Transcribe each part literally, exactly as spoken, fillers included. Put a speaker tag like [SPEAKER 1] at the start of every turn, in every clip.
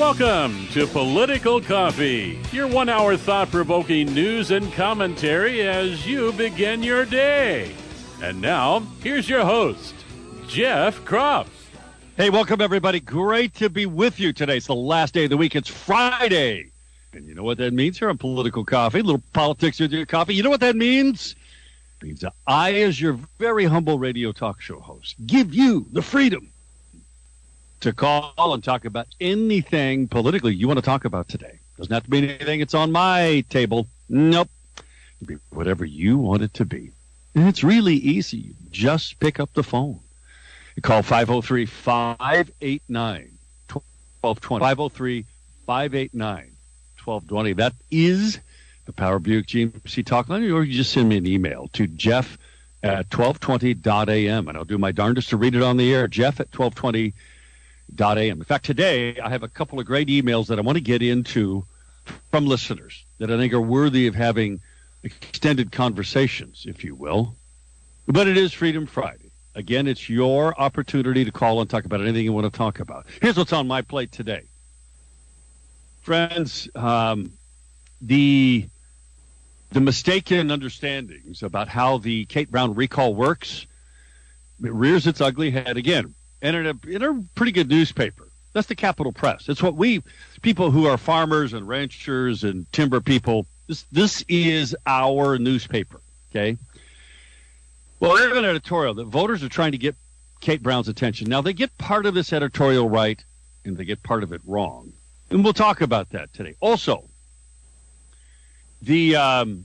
[SPEAKER 1] Welcome to Political Coffee, your one-hour thought-provoking news and commentary as you begin your day. And now, here's your host, Jeff Kropf.
[SPEAKER 2] Hey, welcome, everybody. Great to be with you today. It's the last day of the week. It's Friday. And you know what that means here on Political Coffee? A little politics with your coffee. You know what that means? It means that I, as your very humble radio talk show host, give you the freedom to call and talk about anything politically you want to talk about today. Doesn't have to be anything that's on my table. Nope. It can be whatever you want it to be. And it's really easy. Just pick up the phone. You call five oh three, five eight nine, one two two zero. five oh three, five eight nine, one two two zero. That is the Power Buick G M C talk line. Or you just send me an email to Jeff at twelve twenty dot a m. And I'll do my darndest to read it on the air. Jeff at twelve twenty dot a m. In fact, today I have a couple of great emails that I want to get into from listeners that I think are worthy of having extended conversations, if you will. But it is Freedom Friday. Again, it's your opportunity to call and talk about anything you want to talk about. Here's what's on my plate today. Friends, um, the the mistaken understandings about how the Kate Brown recall works, it rears its ugly head again. And in a, in a pretty good newspaper. That's the Capital Press. It's what we, people who are farmers and ranchers and timber people, this this is our newspaper, okay? Well, they have an editorial that voters are trying to get Kate Brown's attention. Now, they get part of this editorial right, and they get part of it wrong. And we'll talk about that today. Also, the um,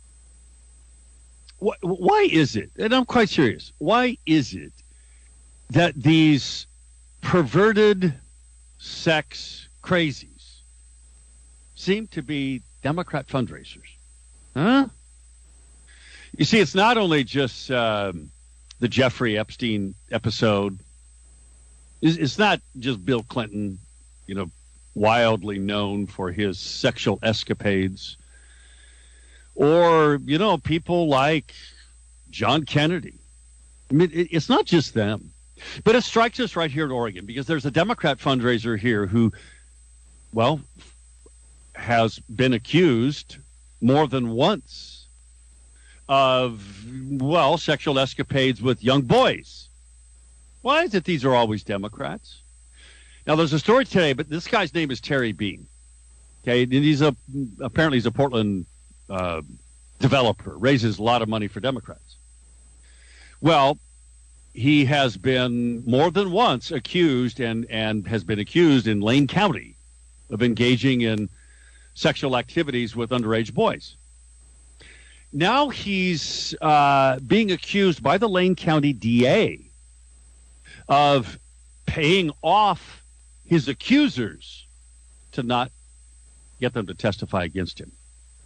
[SPEAKER 2] wh- why is it, and I'm quite serious, why is it that these perverted sex crazies seem to be Democrat fundraisers? Huh? You see, it's not only just um, the Jeffrey Epstein episode. It's, it's not just Bill Clinton, you know, wildly known for his sexual escapades. Or, you know, people like John Kennedy. I mean, it, it's not just them. But it strikes us right here in Oregon because there's a Democrat fundraiser here who, well, has been accused more than once of, well, sexual escapades with young boys. Why is it these are always Democrats? Now, there's a story today, but this guy's name is Terry Bean. Okay, and he's a apparently he's a Portland uh, developer, raises a lot of money for Democrats. Well, he has been more than once accused and, and has been accused in Lane County of engaging in sexual activities with underage boys. Now he's uh, being accused by the Lane County D A of paying off his accusers to not get them to testify against him.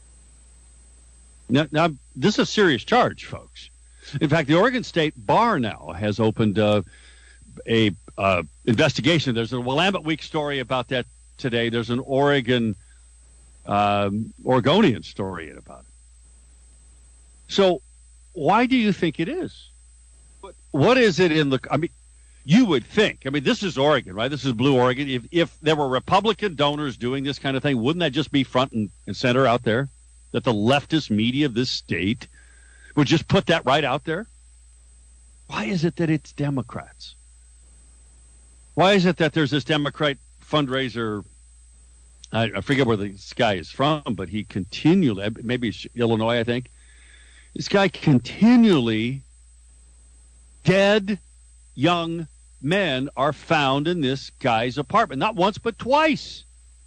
[SPEAKER 2] Now, now this is a serious charge, folks. In fact, the Oregon State Bar now has opened uh, a uh, investigation. There's a Willamette Week story about that today. There's an Oregon um, Oregonian story about it. So why do you think it is? What, what is it in the – I mean, you would think – I mean, this is Oregon, right? This is Blue Oregon. If, if there were Republican donors doing this kind of thing, wouldn't that just be front and, and center out there? That the leftist media of this state – would just put that right out there? Why is it that it's Democrats? Why is it that there's this Democrat fundraiser? I, I forget where this guy is from, but he continually, maybe it's Illinois, I think. This guy continually, dead young men are found in this guy's apartment. Not once, but twice.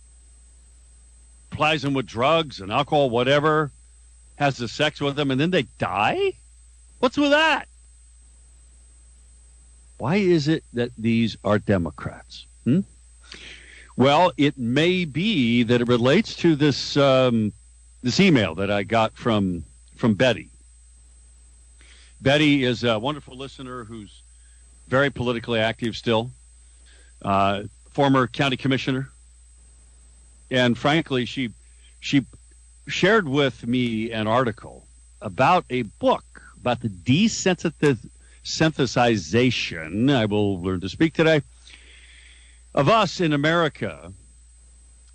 [SPEAKER 2] Plies them with drugs and alcohol, whatever. Has the sex with them, and then they die? What's with that? Why is it that these are Democrats? Hmm? Well, it may be that it relates to this um, this email that I got from from Betty. Betty is a wonderful listener who's very politically active still, uh, former county commissioner, and frankly, she she. shared with me an article about a book about the desensitization, I will learn to speak today, of us in America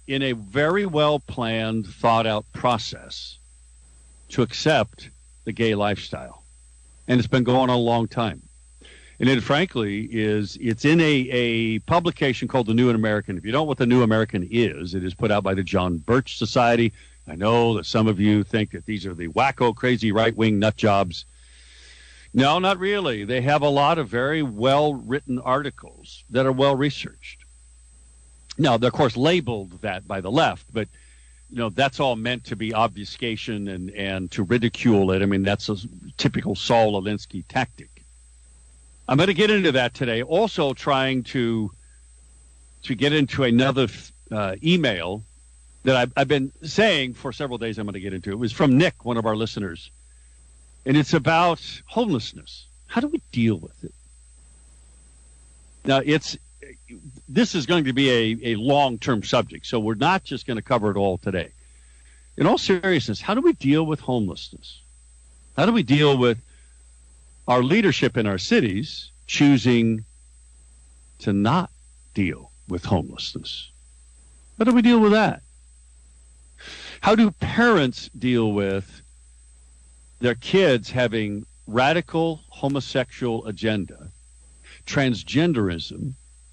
[SPEAKER 2] in a very well-planned, thought-out process to accept the gay lifestyle. And it's been going on a long time. And it, frankly, is it's in a, a publication called The New American. If you don't know what The New American is, it is put out by the John Birch Society. I know that some of you think that these are the wacko, crazy, right-wing nut jobs. No, not really. They have a lot of very well-written articles that are well-researched. Now, they're, of course, labeled that by the left, but you know that's all meant to be obfuscation and, and to ridicule it. I mean, that's a typical Saul Alinsky tactic. I'm going to get into that today. Also trying to to get into another uh, email that I've, I've been saying for several days I'm going to get into. It was from Nick, one of our listeners. And it's about homelessness. How do we deal with it? Now, it's this is going to be a, a long-term subject, so we're not just going to cover it all today. In all seriousness, how do we deal with homelessness? How do we deal with our leadership in our cities choosing to not deal with homelessness? How do we deal with that? How do parents deal with their kids having radical homosexual agenda, transgenderism,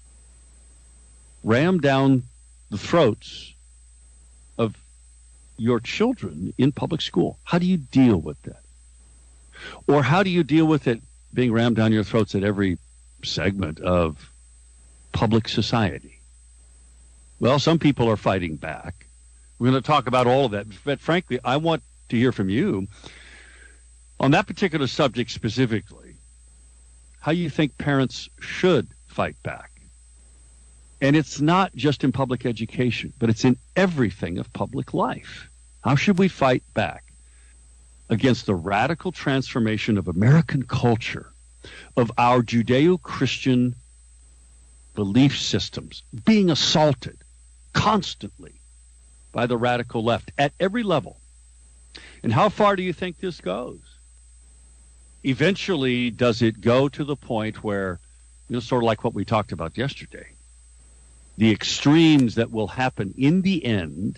[SPEAKER 2] rammed down the throats of your children in public school? How do you deal with that? Or how do you deal with it being rammed down your throats at every segment of public society? Well, some people are fighting back. We're going to talk about all of that. But frankly, I want to hear from you on that particular subject specifically, how you think parents should fight back. And it's not just in public education, but it's in everything of public life. How should we fight back against the radical transformation of American culture, of our Judeo-Christian belief systems being assaulted constantly by the radical left at every level? And how far do you think this goes? Eventually, does it go to the point where, you know, sort of like what we talked about yesterday, the extremes that will happen in the end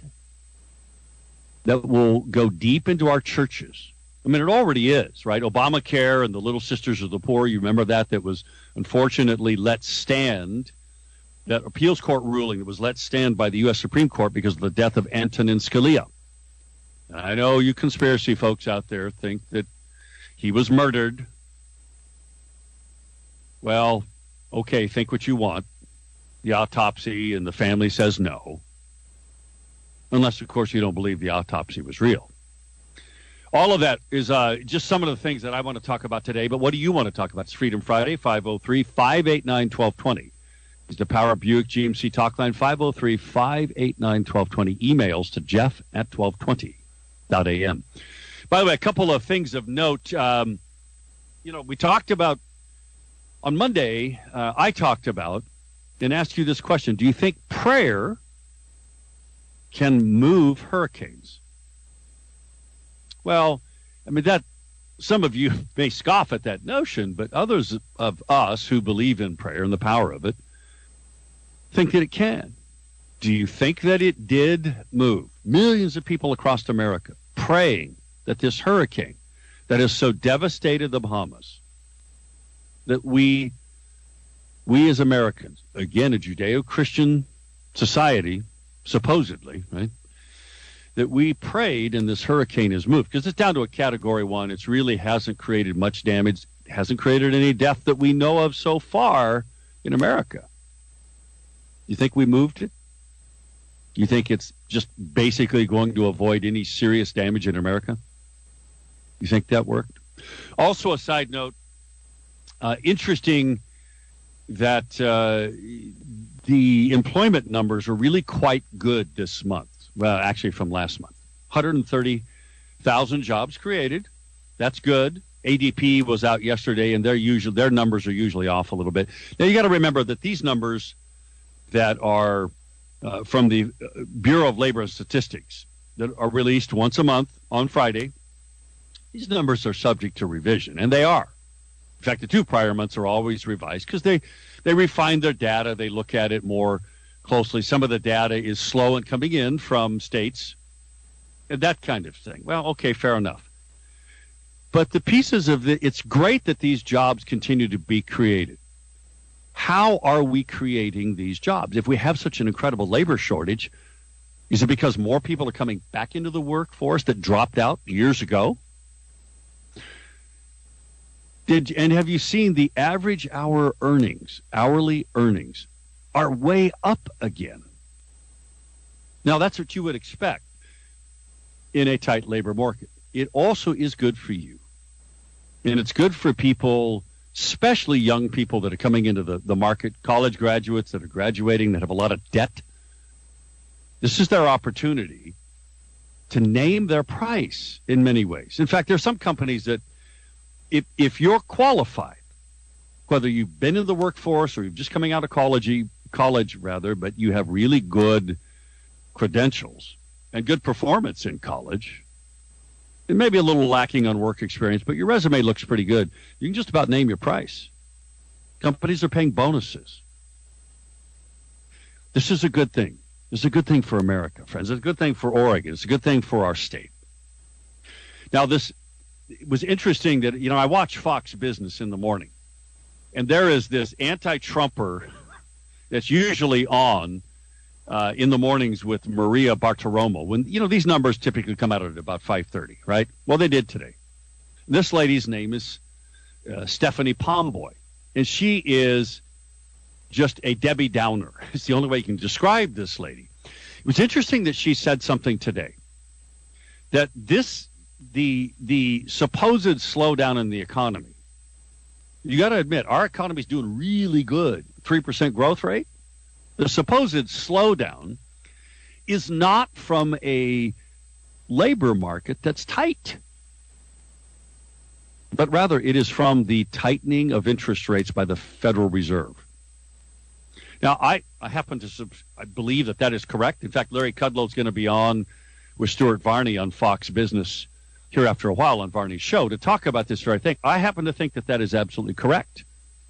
[SPEAKER 2] that will go deep into our churches? I mean, it already is, right? Obamacare and the Little Sisters of the Poor, you remember that? That was unfortunately let stand, that appeals court ruling that was let stand by the U S Supreme Court because of the death of Antonin Scalia. And I know you conspiracy folks out there think that he was murdered. Well, okay, think what you want. The autopsy and the family says no. Unless, of course, you don't believe the autopsy was real. All of that is uh, just some of the things that I want to talk about today. But what do you want to talk about? It's Freedom Friday, five oh three, five eight nine, one two two zero. It's the Power Buick G M C talk line, five oh three, five eight nine, one two two zero. Emails to jeff at twelve twenty dot a m. By the way, a couple of things of note. Um, you know, we talked about, on Monday, uh, I talked about and asked you this question. Do you think prayer can move hurricanes? Well, I mean, that some of you may scoff at that notion, but others of us who believe in prayer and the power of it think that it can. Do you think that it did move millions of people across America praying that this hurricane that has so devastated the Bahamas, that we, we as Americans, again, a Judeo-Christian society, supposedly, right, that we prayed and this hurricane has moved? Because it's down to a category one. It really hasn't created much damage, hasn't created any death that we know of so far in America. You think we moved it? You think it's just basically going to avoid any serious damage in America? You think that worked? Also, a side note, uh, interesting that uh, the employment numbers are really quite good this month. Well, actually from last month. one hundred thirty thousand jobs created. That's good. A D P was out yesterday, and their usual their numbers are usually off a little bit. Now, you got to remember that these numbers that are uh, from the Bureau of Labor and Statistics that are released once a month on Friday, these numbers are subject to revision, and they are. In fact, the two prior months are always revised because they, they refine their data. They look at it more closely. Some of the data is slow in coming in from states, and that kind of thing. Well, okay, fair enough. But the pieces of the, it's great that these jobs continue to be created. How are we creating these jobs? If we have such an incredible labor shortage, is it because more people are coming back into the workforce that dropped out years ago? Did, and have you seen the average hour earnings, hourly earnings, are way up again? Now, that's what you would expect in a tight labor market. It also is good for you. And it's good for people, especially young people that are coming into the, the market, college graduates that are graduating, that have a lot of debt. This is their opportunity to name their price in many ways. In fact, there are some companies that if if you're qualified, whether you've been in the workforce or you're just coming out of college, college rather, but you have really good credentials and good performance in college, it may be a little lacking on work experience, but your resume looks pretty good. You can just about name your price. Companies are paying bonuses. This is a good thing. This is a good thing for America, friends. It's a good thing for Oregon. It's a good thing for our state. Now, this it was interesting that, you know, I watch Fox Business in the morning, and there is this anti-Trumper that's usually on uh, in the mornings with Maria Bartiromo. When, you know, these numbers typically come out at about five thirty, right? Well, they did today. This lady's name is uh, Stephanie Pomboy, and she is just a Debbie Downer. It's the only way you can describe this lady. It was interesting that she said something today, that this the the supposed slowdown in the economy, you got to admit, our economy is doing really good, three percent growth rate. The supposed slowdown is not from a labor market that's tight, but rather it is from the tightening of interest rates by the Federal Reserve. Now, I, I happen to sub- I believe that that is correct. In fact, Larry Kudlow is going to be on with Stuart Varney on Fox Business here after a while on Varney's show to talk about this very thing. I happen to think that that is absolutely correct.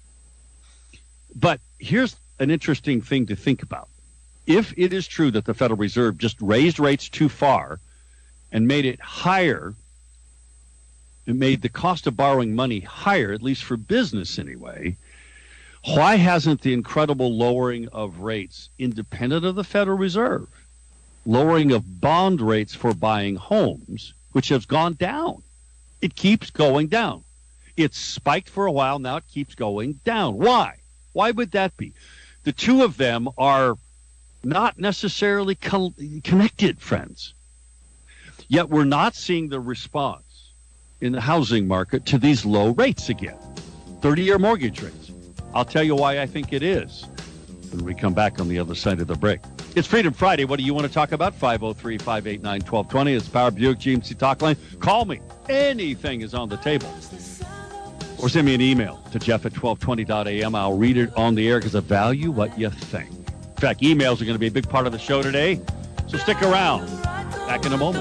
[SPEAKER 2] But here's an interesting thing to think about. If it is true that the Federal Reserve just raised rates too far and made it higher, it made the cost of borrowing money higher, at least for business anyway, why hasn't the incredible lowering of rates, independent of the Federal Reserve, lowering of bond rates for buying homes, which has gone down? It keeps going down. It's spiked for a while. Now it keeps going down. Why? Why would that be? The two of them are not necessarily co- connected, friends. Yet we're not seeing the response in the housing market to these low rates again, thirty-year mortgage rates. I'll tell you why I think it is when we come back on the other side of the break. It's Freedom Friday. What do you want to talk about? five oh three, five eight nine, one two two zero. It's Power Buick G M C Talk Line. Call me. Anything is on the table. Or send me an email to Jeff at twelve twenty dot a m. I'll read it on the air because I value what you think. In fact, emails are going to be a big part of the show today, so stick around. Back in a moment.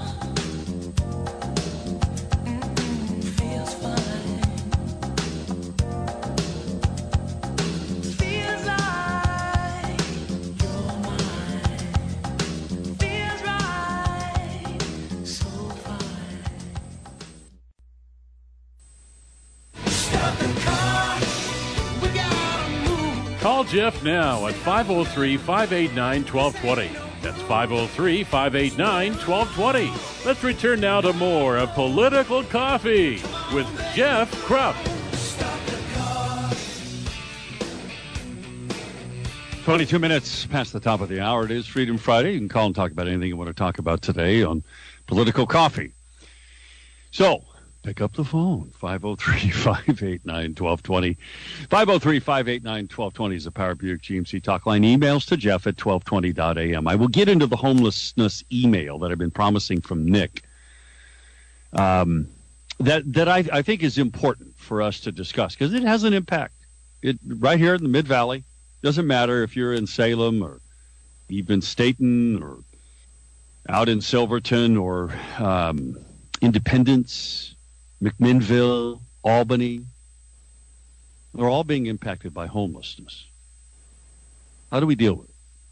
[SPEAKER 1] Call Jeff now at five oh three, five eight nine, one two two zero. That's five oh three, five eight nine, one two two zero. Let's return now to more of Political Coffee with Jeff Krupp.
[SPEAKER 2] twenty-two minutes past the top of the hour. It is Freedom Friday. You can call and talk about anything you want to talk about today on Political Coffee. So, pick up the phone, five oh three, five eight nine, one two two zero. five oh three, five eight nine, one two two zero is the Power Buick G M C Talk Line. Emails to Jeff at twelve twenty dot a m. I will get into the homelessness email that I've been promising from Nick. Um, that that I, I think is important for us to discuss because it has an impact. It right here in the Mid-Valley. Doesn't matter if you're in Salem or even Staten or out in Silverton or um, Independence, McMinnville, Albany. They're all being impacted by homelessness. How do we deal with it?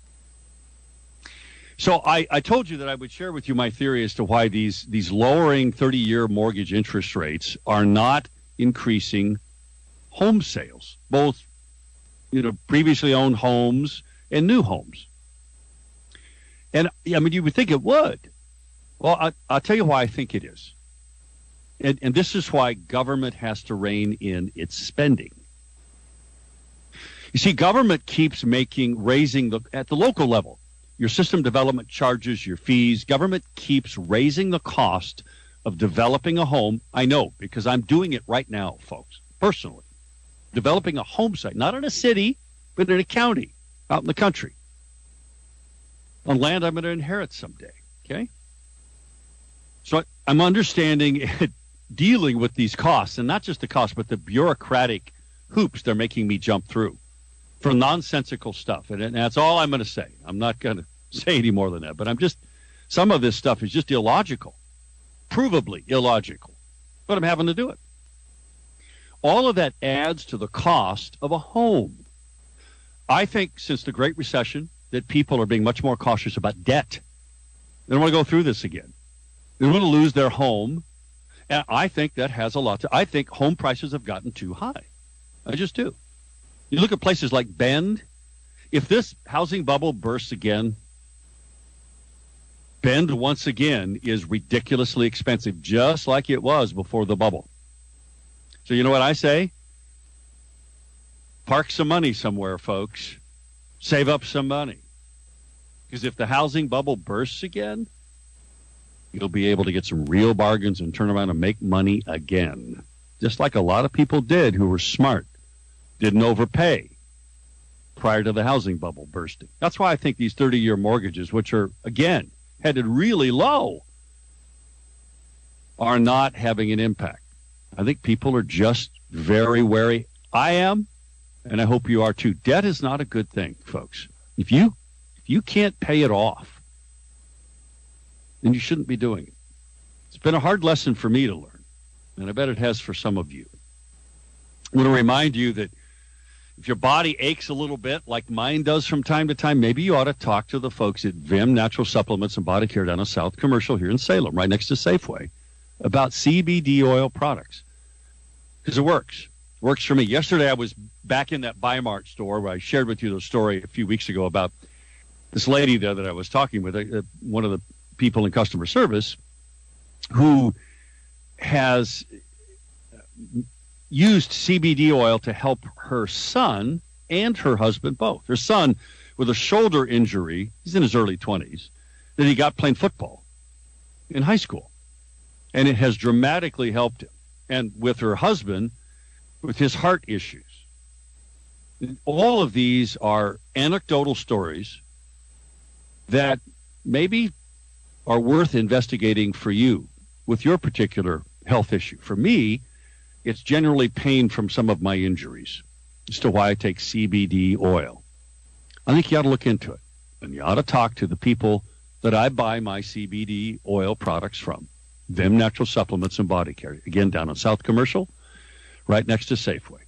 [SPEAKER 2] So I, I told you that I would share with you my theory as to why these these lowering thirty-year mortgage interest rates are not increasing home sales, both you know previously owned homes and new homes. And I mean, you would think it would. Well, I, I'll tell you why I think it is. And, and this is why government has to rein in its spending. You see, government keeps making, raising the, at the local level, your system development charges, your fees. Government keeps raising the cost of developing a home. I know, because I'm doing it right now, folks, personally. Developing a home site, not in a city, but in a county, out in the country, on land I'm going to inherit someday, okay? So I'm understanding it, dealing with these costs, and not just the costs, but the bureaucratic hoops they're making me jump through for nonsensical stuff. And, and that's all I'm going to say. I'm not going to say any more than that, but I'm just, some of this stuff is just illogical, provably illogical, but I'm having to do it. All of that adds to the cost of a home. I think since the Great Recession that people are being much more cautious about debt. They don't want to go through this again. They don't want to lose their home. And I think that has a lot to, I think home prices have gotten too high. I just do. You look at places like Bend. If this housing bubble bursts again, Bend once again is ridiculously expensive, just like it was before the bubble. So you know what I say? Park some money somewhere, folks. Save up some money. Because if the housing bubble bursts again, you'll be able to get some real bargains and turn around and make money again. Just like a lot of people did who were smart, didn't overpay prior to the housing bubble bursting. That's why I think these thirty-year mortgages, which are, again, headed really low, are not having an impact. I think people are just very wary. I am, and I hope you are too. Debt is not a good thing, folks. If you if you can't pay it off, then you shouldn't be doing it. It's been a hard lesson for me to learn, and I bet it has for some of you. I want to remind you that if your body aches a little bit, like mine does from time to time, maybe you ought to talk to the folks at Vim Natural Supplements and Body Care down on South Commercial here in Salem, right next to Safeway, about C B D oil products. Because it works. It works for me. Yesterday I was back in that Bi-Mart store where I shared with you the story a few weeks ago about this lady there that I was talking with, uh, one of the people in customer service, who has used C B D oil to help her son and her husband both. Her son with a shoulder injury, he's in his early twenties, that he got playing football in high school. And it has dramatically helped him. And with her husband, with his heart issues. All of these are anecdotal stories that maybe are worth investigating for you with your particular health issue. For me, it's generally pain from some of my injuries as to why I take C B D oil. I think you ought to look into it, and you ought to talk to the people that I buy my C B D oil products from. Vim Natural Supplements and Body Care. Again, down on South Commercial, right next to Safeway.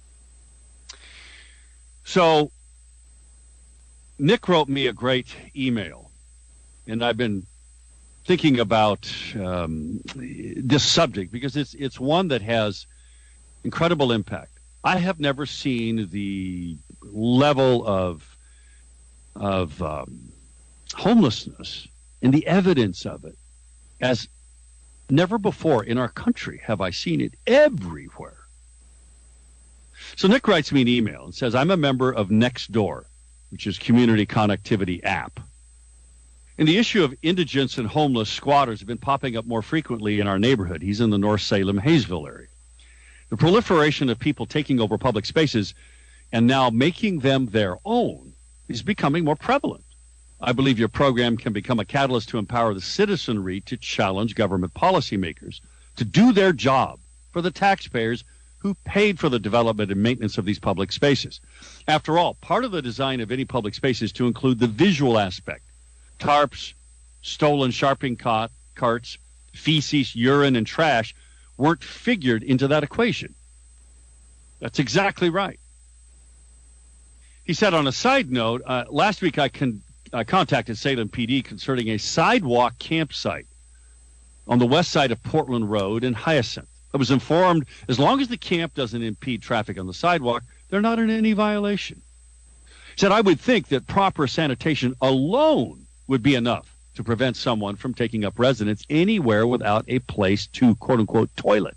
[SPEAKER 2] So, Nick wrote me a great email, and I've been thinking about um, this subject because it's it's one that has incredible impact. I have never seen the level of of um, homelessness and the evidence of it as never before in our country have I seen it everywhere. So Nick writes me an email and says, I'm a member of Nextdoor, which is community connectivity app. And the issue of indigents and homeless squatters have been popping up more frequently in our neighborhood. He's in the North Salem, Hayesville area. The proliferation of people taking over public spaces and now making them their own is becoming more prevalent. I believe your program can become a catalyst to empower the citizenry to challenge government policymakers to do their job for the taxpayers who paid for the development and maintenance of these public spaces. After all, part of the design of any public space is to include the visual aspect. Tarps, stolen shopping cart, carts, feces, urine, and trash weren't figured into that equation. That's exactly right. He said on a side note, uh, last week I con- I contacted Salem P D concerning a sidewalk campsite on the west side of Portland Road in Hyacinth. I was informed as long as the camp doesn't impede traffic on the sidewalk, they're not in any violation. He said, I would think that proper sanitation alone would be enough to prevent someone from taking up residence anywhere without a place to, quote unquote, toilet.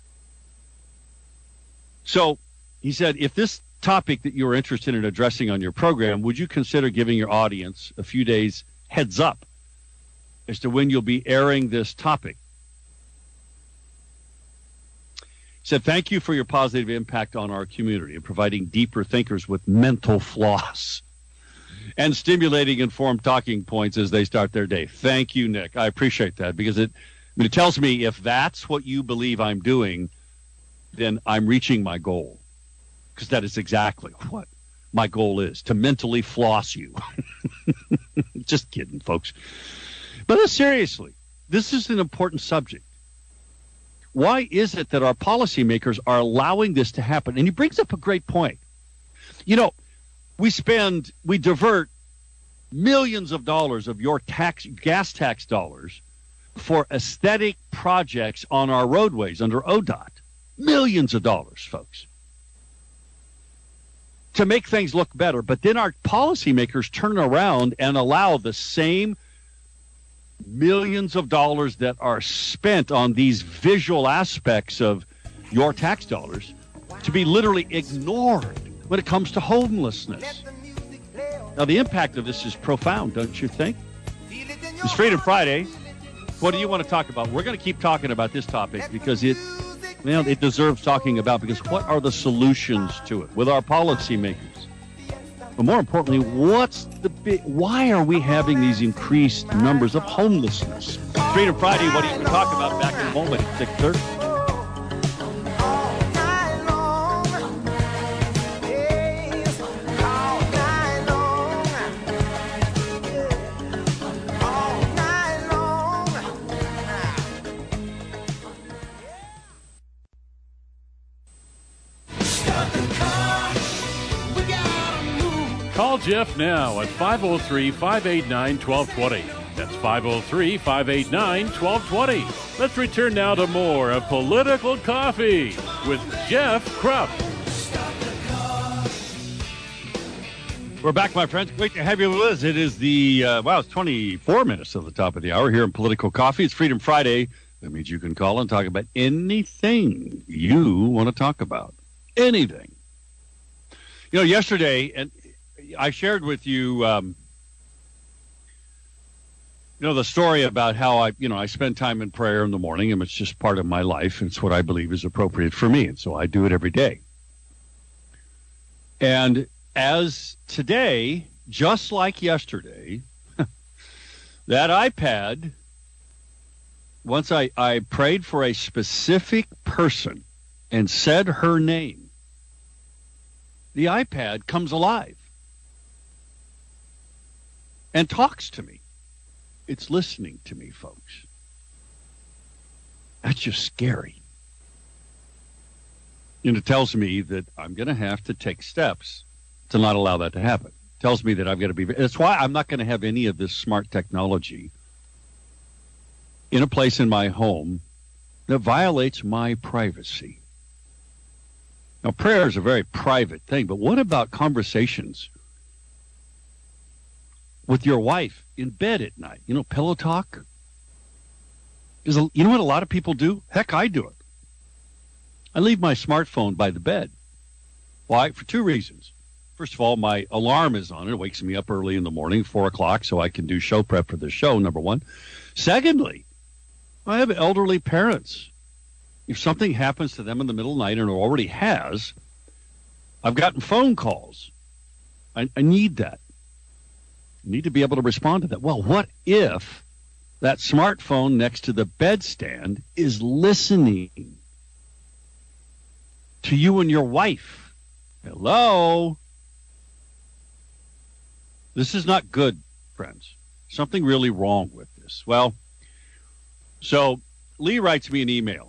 [SPEAKER 2] So he said, if this topic that you are interested in addressing on your program, would you consider giving your audience a few days heads up as to when you'll be airing this topic? He said, thank you for your positive impact on our community and providing deeper thinkers with mental flaws and stimulating informed talking points as they start their day. Thank you, Nick. I appreciate that because it, I mean, it tells me if that's what you believe I'm doing, then I'm reaching my goal, because that is exactly what my goal is, to mentally floss you. Just kidding, folks. But uh, seriously, this is an important subject. Why is it that our policymakers are allowing this to happen? And he brings up a great point. You know, we spend, we divert millions of dollars of your tax, gas tax dollars for aesthetic projects on our roadways under O D O T. Millions of dollars, folks, to make things look better. But then our policymakers turn around and allow the same millions of dollars that are spent on these visual aspects of your tax dollars to be literally ignored when it comes to homelessness. Now, the impact of this is profound, don't you think? It's Freedom Friday. What do you want to talk about? We're going to keep talking about this topic because it Well, it deserves talking about, because what are the solutions to it with our policymakers? But more importantly, what's the big, why are we having these increased numbers of homelessness? Freedom Friday, what are you going to talk about? Back in a moment at six thirty.
[SPEAKER 1] Call Jeff now at five oh three, five eight nine, one two two zero. That's five oh three, five eight nine, one two two zero. Let's return now to more of Political Coffee with Jeff Krupp.
[SPEAKER 2] We're back, my friends. Great to have you with us. It is the, uh, wow, it's twenty-four minutes of the top of the hour here in Political Coffee. It's Freedom Friday. That means you can call and talk about anything you want to talk about. Anything. You know, yesterday, and I shared with you, um, you know, the story about how I, you know, I spend time in prayer in the morning, and it's just part of my life. It's what I believe is appropriate for me, and so I do it every day. And as today, just like yesterday, that iPad, once I, I prayed for a specific person and said her name, the iPad comes alive and talks to me. It's listening to me, folks. That's just scary. And it tells me that I'm going to have to take steps to not allow that to happen. It tells me that I've got to be... That's why I'm not going to have any of this smart technology in a place in my home that violates my privacy. Now, prayer is a very private thing, but what about conversations with your wife in bed at night? You know, pillow talk? Is a, you know what a lot of people do? Heck, I do it. I leave my smartphone by the bed. Why? For two reasons. First of all, my alarm is on. It wakes me up early in the morning, four o'clock, so I can do show prep for the show, number one. Secondly, I have elderly parents. If something happens to them in the middle of the night, and it already has, I've gotten phone calls. I, I need that. I need to be able to respond to that. Well, what if that smartphone next to the bedstand is listening to you and your wife? Hello? This is not good, friends. Something really wrong with this. Well, so Lee writes me an email.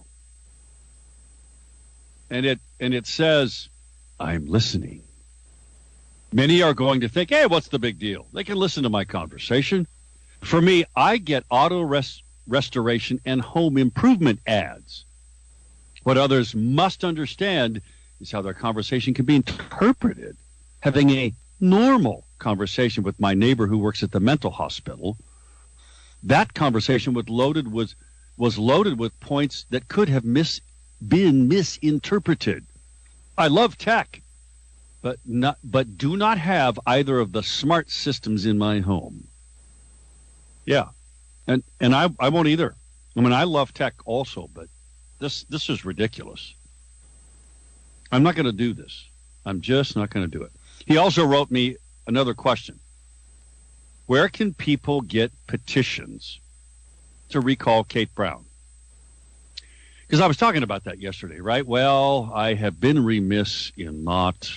[SPEAKER 2] And it and it says, I'm listening. Many are going to think, hey, what's the big deal? They can listen to my conversation. For me, I get auto rest- restoration and home improvement ads. What others must understand is how their conversation can be interpreted. Having a normal conversation with my neighbor who works at the mental hospital, that conversation was loaded was was loaded with points that could have mis, been misinterpreted. I love tech, but not but do not have either of the smart systems in my home. Yeah, and and I I won't either. I mean, I love tech also, but this this is ridiculous. I'm not going to do this. I'm just not going to do it. He also wrote me another question. Where can people get petitions to recall Kate Brown? Because I was talking about that yesterday, right? Well, I have been remiss in not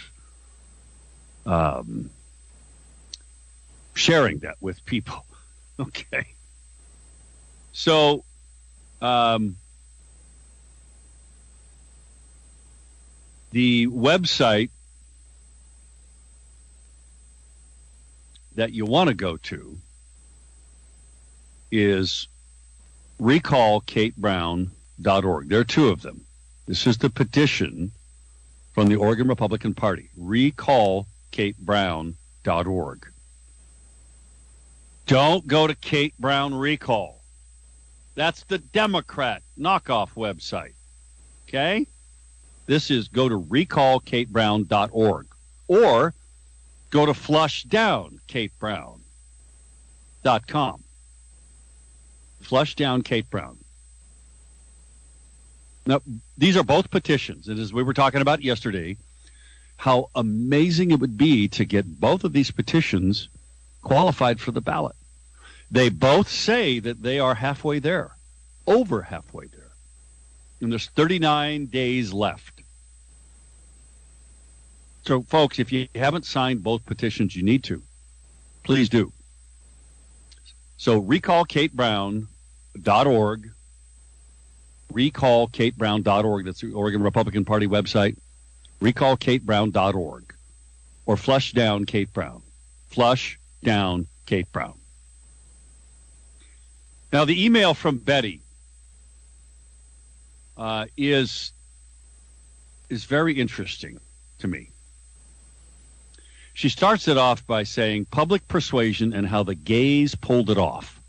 [SPEAKER 2] um, sharing that with people. Okay. So, um, the website that you want to go to is recall kate brown dot org. There are two of them. This is the petition from the Oregon Republican Party, recall kate brown dot org. Don't go to Kate Brown Recall. That's the Democrat knockoff website. Okay? This is go to recall kate brown dot org or go to flush down kate brown dot com. Flush down Kate Brown. Now, these are both petitions. And as we were talking about yesterday, how amazing it would be to get both of these petitions qualified for the ballot. They both say that they are halfway there, over halfway there. And there's thirty-nine days left. So, folks, if you haven't signed both petitions, you need to. Please do. So, recall kate brown dot org. recall kate brown dot org. That's the Oregon Republican Party website. recall kate brown dot org. Or flush down Kate Brown. Flush down Kate Brown. Now, the email from Betty uh, is is very interesting to me. She starts it off by saying public persuasion and how the gays pulled it off.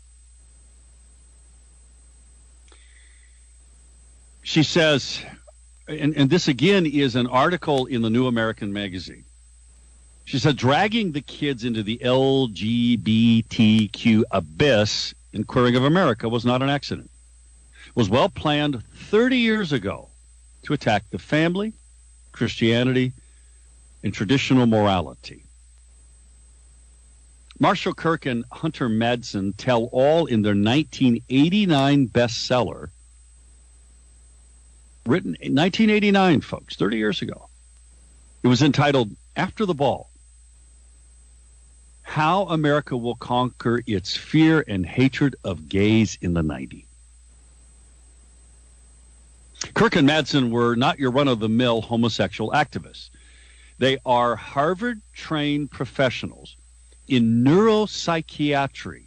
[SPEAKER 2] She says, and, and this again is an article in the New American Magazine. She said, dragging the kids into the L G B T Q abyss in Queering of America was not an accident. It was well planned thirty years ago to attack the family, Christianity, and traditional morality. Marshall Kirk and Hunter Madsen tell all in their nineteen eighty-nine bestseller, written in nineteen eighty-nine, folks, thirty years ago. It was entitled After the Ball. How America Will Conquer Its Fear and Hatred of Gays in the nineties. Kirk and Madsen were not your run-of-the-mill homosexual activists. They are Harvard-trained professionals in neuropsychiatry,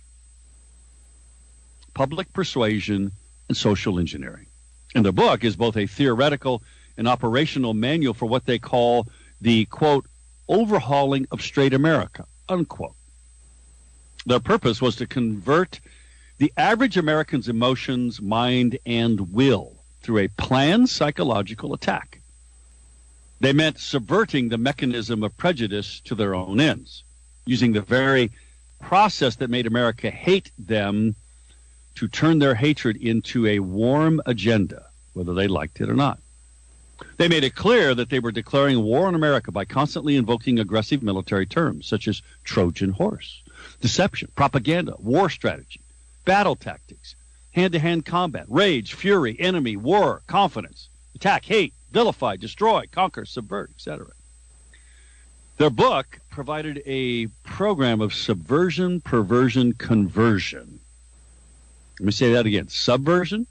[SPEAKER 2] public persuasion, and social engineering. And their book is both a theoretical and operational manual for what they call the, quote, overhauling of straight America, unquote. Their purpose was to convert the average American's emotions, mind, and will through a planned psychological attack. They meant subverting the mechanism of prejudice to their own ends, using the very process that made America hate them to turn their hatred into a warm agenda, whether they liked it or not. They made it clear that they were declaring war on America by constantly invoking aggressive military terms such as Trojan horse, deception, propaganda, war strategy, battle tactics, hand-to-hand combat, rage, fury, enemy, war, confidence, attack, hate, vilify, destroy, conquer, subvert, et cetera. Their book provided a program of subversion, perversion, conversion. Let me say that again. Subversion,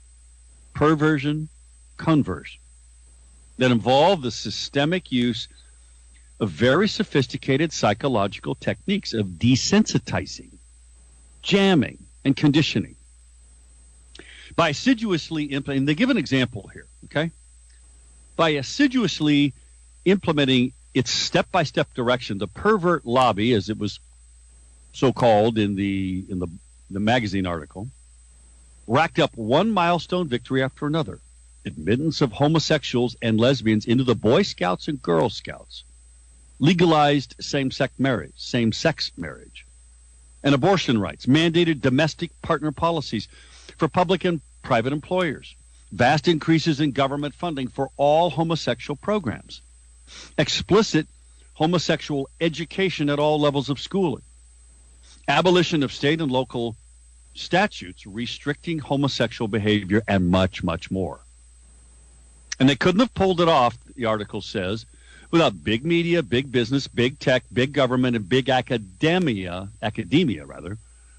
[SPEAKER 2] perversion, conversion. That involved the systemic use of very sophisticated psychological techniques of desensitizing, jamming, and conditioning. By assiduously implementing, they give an example here, okay? By assiduously implementing its step-by-step direction, the pervert lobby, as it was so called in the in the, the magazine article, racked up one milestone victory after another. Admittance of homosexuals and lesbians into the Boy Scouts and Girl Scouts, legalized same-sex marriage, same-sex marriage, and abortion rights, mandated domestic partner policies for public and private employers, vast increases in government funding for all homosexual programs, explicit homosexual education at all levels of schooling, abolition of state and local statutes restricting homosexual behavior, and much, much more. And they couldn't have pulled it off, the article says, without big media, big business, big tech, big government, and big academia, academia rather,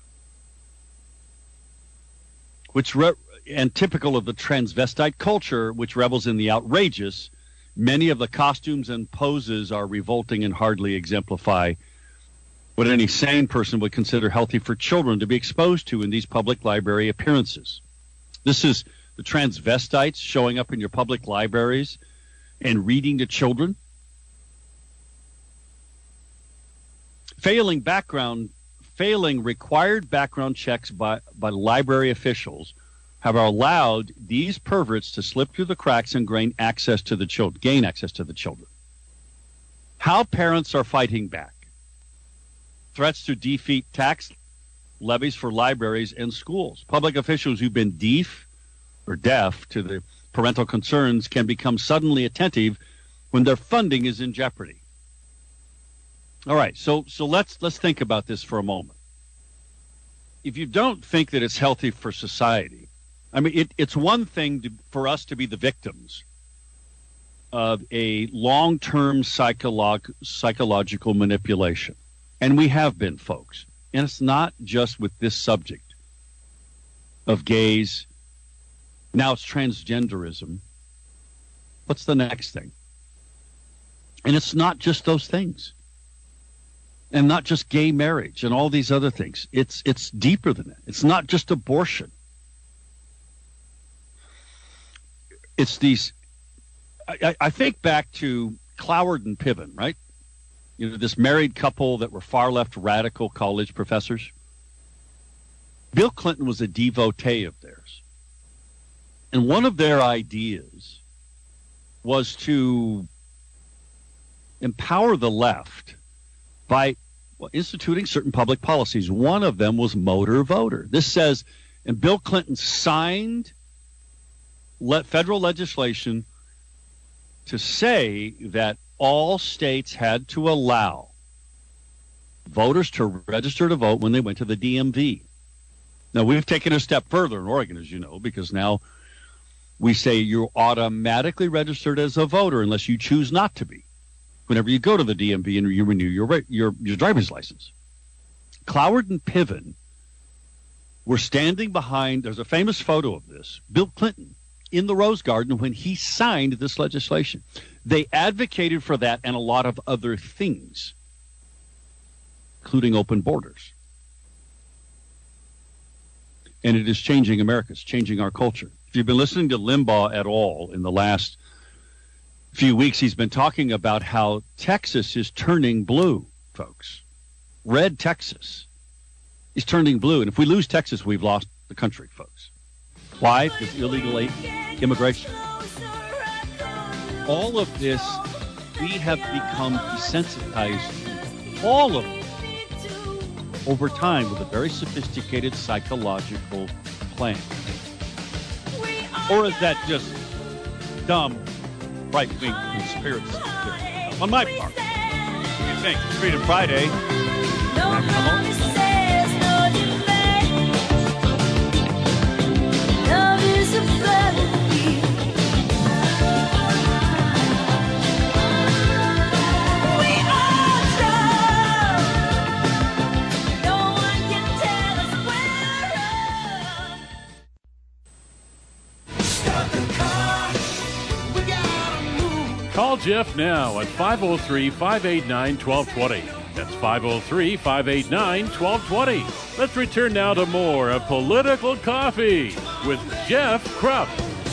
[SPEAKER 2] which re- and typical of the transvestite culture, which revels in the outrageous. Many of the costumes and poses are revolting and hardly exemplify what any sane person would consider healthy for children to be exposed to in these public library appearances. This is the transvestites showing up in your public libraries and reading to children. Failing background, failing required background checks by, by library officials have allowed these perverts to slip through the cracks and gain access to the children, gain access to the children. How parents are fighting back. Threats to defeat tax levies for libraries and schools. Public officials who've been deaf or deaf to the parental concerns can become suddenly attentive when their funding is in jeopardy. All right, so so let's let's think about this for a moment. If you don't think that it's healthy for society, I mean, it, it's one thing to, for us to be the victims of a long-term psycholog, psychological manipulation. And we have been, folks. And it's not just with this subject of gays. Now it's transgenderism. What's the next thing? And it's not just those things. And not just gay marriage and all these other things. It's it's deeper than that. It's not just abortion. It's these, I, I think back to Cloward and Piven, right? You know, this married couple that were far-left radical college professors. Bill Clinton was a devotee of theirs. And one of their ideas was to empower the left by well, instituting certain public policies. One of them was motor voter. This says, and Bill Clinton signed le- federal legislation to say that all states had to allow voters to register to vote when they went to the D M V. Now, we've taken a step further in Oregon, as you know, because now we say you're automatically registered as a voter unless you choose not to be whenever you go to the D M V and you renew your your, your driver's license. Cloward and Piven were standing behind, there's a famous photo of this, Bill Clinton in the Rose Garden when he signed this legislation. They advocated for that and a lot of other things, including open borders. And it is changing America. It's changing our culture. If you've been listening to Limbaugh at all in the last few weeks, he's been talking about how Texas is turning blue, folks. Red Texas is turning blue. And if we lose Texas, we've lost the country, folks. Why? Because illegal immigration. All of this, we have become desensitized to all of it over time with a very sophisticated psychological plan. Or is that just dumb right-wing conspiracy theory? On my part, what do you think? Freedom Friday. Nobody says no delay. Love is a felony. We are drunk. No one can tell us where to.
[SPEAKER 1] Call Jeff now at five oh three, five eight nine, one two two zero. That's five oh three, five eight nine, one two two zero. Let's return now to more of Political Coffee with Jeff Krupp.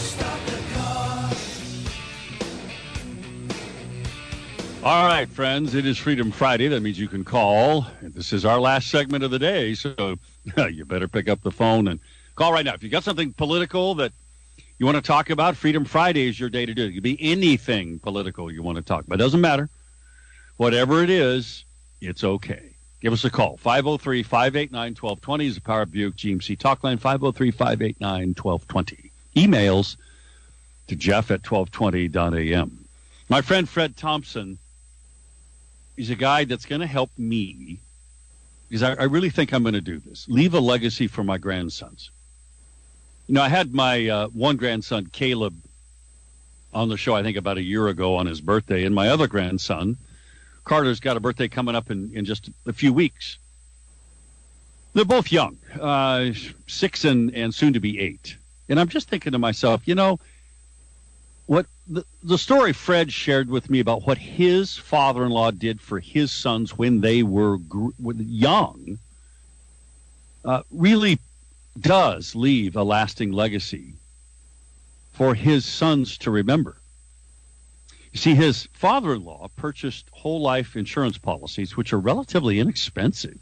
[SPEAKER 2] All right, friends, it is Freedom Friday. That means you can call. This is our last segment of the day, so you better pick up the phone and call right now. If you got something political that you want to talk about, Freedom Friday is your day to do it. It could be anything political you want to talk about. It doesn't matter. Whatever it is, it's okay. Give us a call. five oh three, five eight nine, one two two zero is the Power Buick G M C talk line, five oh three, five eight nine, one two two zero. Emails to Jeff at twelve twenty dot a m. My friend Fred Thompson, he's a guy that's going to help me, because I, I really think I'm going to do this, leave a legacy for my grandsons. You know, I had my uh, one grandson, Caleb, on the show, I think, about a year ago on his birthday, and my other grandson, Carter's got a birthday coming up in, in just a few weeks. They're both young, uh, six and, and soon to be eight. And I'm just thinking to myself, you know, what the, the story Fred shared with me about what his father-in-law did for his sons when they were gr- young uh, really does leave a lasting legacy for his sons to remember. You see, his father-in-law purchased whole life insurance policies, which are relatively inexpensive,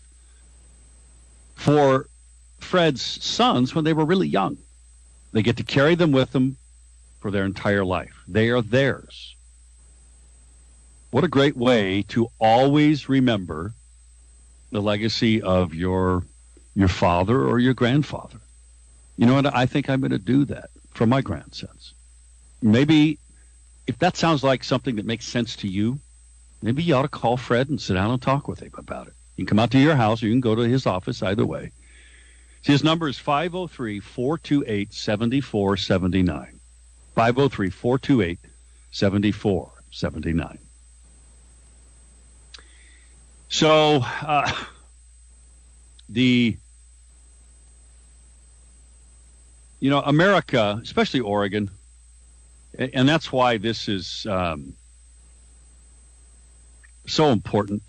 [SPEAKER 2] for Fred's sons when they were really young. They get to carry them with them for their entire life. They are theirs. What a great way to always remember the legacy of your your father or your grandfather. You know what? I think I'm going to do that for my grandsons. Maybe if that sounds like something that makes sense to you, maybe you ought to call Fred and sit down and talk with him about it. You can come out to your house or you can go to his office, either way. See, his number is five oh three, four two eight, seven four seven nine. five oh three, four two eight, seven four seven nine. So, uh, the, you know, America, especially Oregon, and that's why this is um, so important.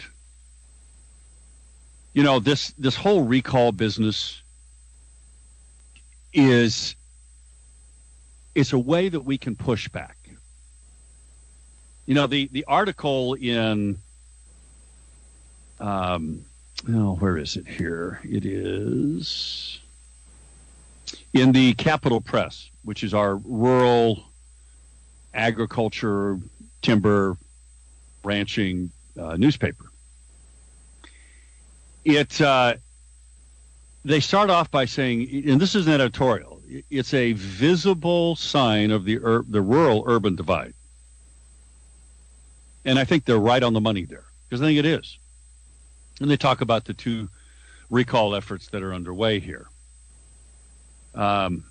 [SPEAKER 2] You know, this this whole recall business is it's a way that we can push back. You know, the, the article in, um, oh, where is it here? It is in the Capital Press, which is our rural agriculture, timber, ranching uh, newspaper. It uh, they start off by saying, and this is an editorial, it's a visible sign of the ur- the rural-urban divide. And I think they're right on the money there, because I think it is. And they talk about the two recall efforts that are underway here. Um,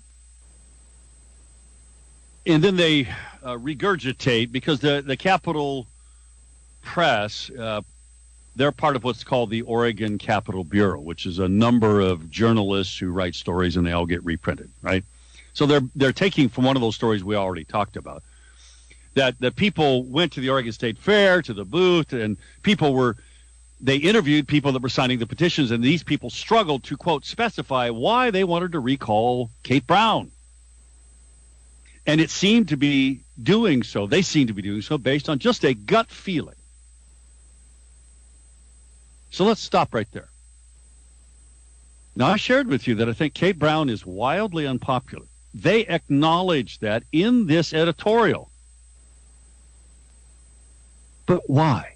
[SPEAKER 2] and then they uh, regurgitate, because the, the Capital Press, uh, they're part of what's called the Oregon Capitol Bureau, which is a number of journalists who write stories and they all get reprinted, right? So they're they're taking from one of those stories we already talked about, that the people went to the Oregon State Fair, to the booth, and people were, they interviewed people that were signing the petitions, and these people struggled to, quote, specify why they wanted to recall Kate Brown. And it seemed to be doing so, they seemed to be doing so based on just a gut feeling. So let's stop right there. Now, I shared with you that I think Kate Brown is wildly unpopular. They acknowledge that in this editorial. But why?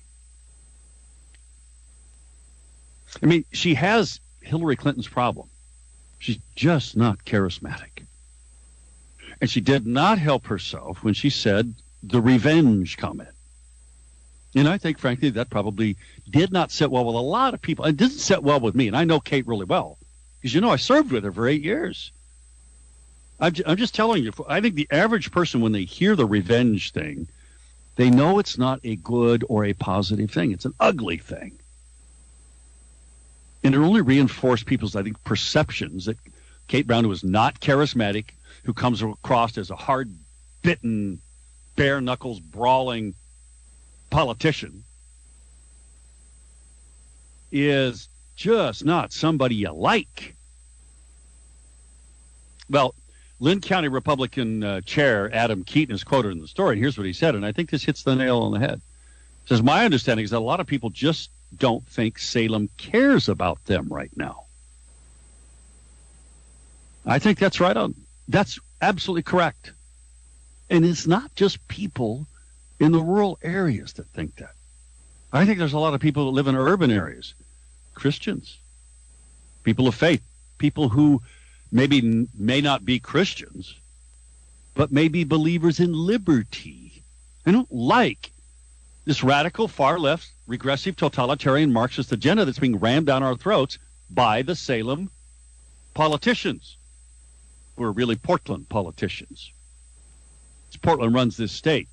[SPEAKER 2] I mean, she has Hillary Clinton's problem. She's just not charismatic. And she did not help herself when she said the revenge comment. And I think, frankly, that probably did not sit well with a lot of people. It didn't sit well with me, and I know Kate really well, because, you know, I served with her for eight years. I'm, j- I'm just telling you, I think the average person, when they hear the revenge thing, they know it's not a good or a positive thing. It's an ugly thing. And it only reinforced people's, I think, perceptions that Kate Brown, who is not charismatic, who comes across as a hard-bitten, bare-knuckles, brawling politician is just not somebody you like. Well, Lynn County Republican uh, Chair Adam Keaton is quoted in the story, and here's what he said, and I think this hits the nail on the head. He says, my understanding is that a lot of people just don't think Salem cares about them right now. I think that's right on. That's absolutely correct. And it's not just people in the rural areas that think that. I think there's a lot of people that live in urban areas, Christians, people of faith, people who maybe may not be Christians, but may be believers in liberty. They don't like this radical, far-left, regressive, totalitarian Marxist agenda that's being rammed down our throats by the Salem politicians, who are really Portland politicians. It's Portland runs this state.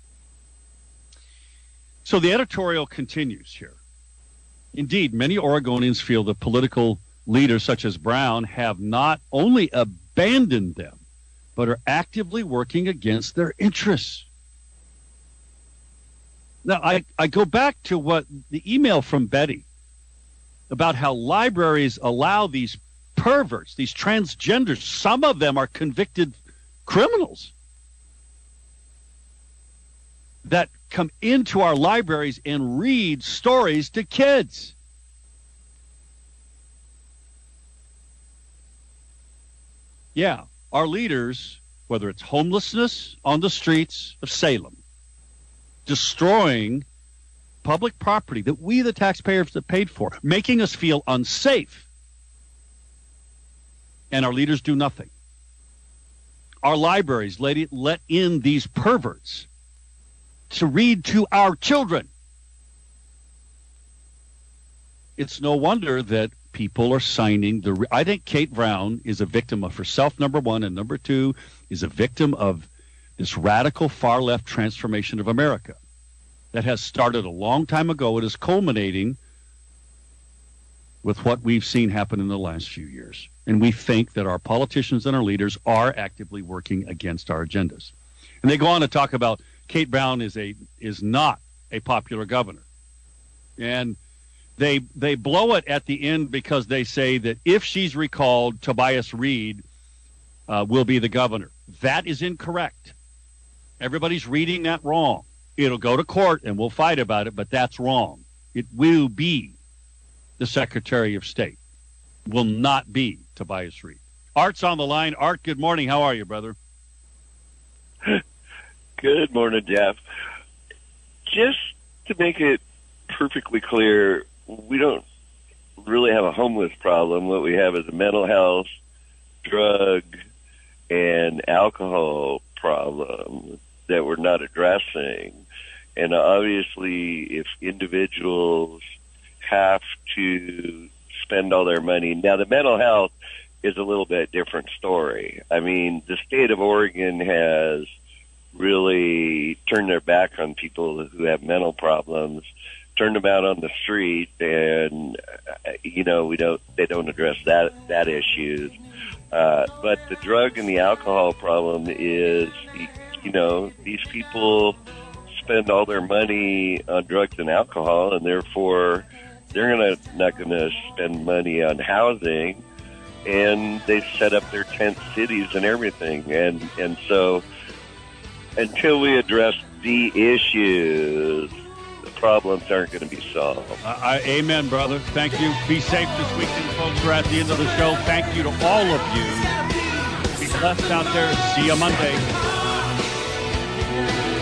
[SPEAKER 2] So the editorial continues here. Indeed, many Oregonians feel that political leaders such as Brown have not only abandoned them, but are actively working against their interests. Now, I, I go back to what the email from Betty about how libraries allow these perverts, these transgenders, some of them are convicted criminals, that come into our libraries and read stories to kids. Yeah, our leaders, whether it's homelessness on the streets of Salem, destroying public property that we, the taxpayers, have paid for, making us feel unsafe, and our leaders do nothing. Our libraries let, it, let in these perverts to read to our children. It's no wonder that people are signing the. I think Kate Brown is a victim of herself, number one, and number two is a victim of this radical far left transformation of America that has started a long time ago. It is culminating with what we've seen happen in the last few years. And we think that our politicians and our leaders are actively working against our agendas. And they go on to talk about Kate Brown is a is not a popular governor. And they they blow it at the end because they say that if she's recalled, Tobias Reed uh, will be the governor. That is incorrect. Everybody's reading that wrong. It'll go to court and we'll fight about it, but that's wrong. It will be the Secretary of State. Will not be Tobias Reed. Art's on the line. Art, good morning. How are you, brother?
[SPEAKER 3] Good morning, Jeff. Just to make it perfectly clear, we don't really have a homeless problem. What we have is a mental health, drug, and alcohol problem that we're not addressing. And obviously, if individuals have to spend all their money. Now, the mental health is a little bit different story. I mean, the state of Oregon has really turned their back on people who have mental problems, turned them out on the street, and, you know, we don't, they don't address that, that issue. Uh, but the drug and the alcohol problem is, you know, these people spend all their money on drugs and alcohol, and therefore they're gonna not going to spend money on housing, and they set up their tent cities and everything. And, and so until we address the issues, the problems aren't going to be solved.
[SPEAKER 2] Uh, I, amen, brother. Thank you. Be safe this weekend, folks. We're at the end of the show. Thank you to all of you. Be blessed out there. See you Monday.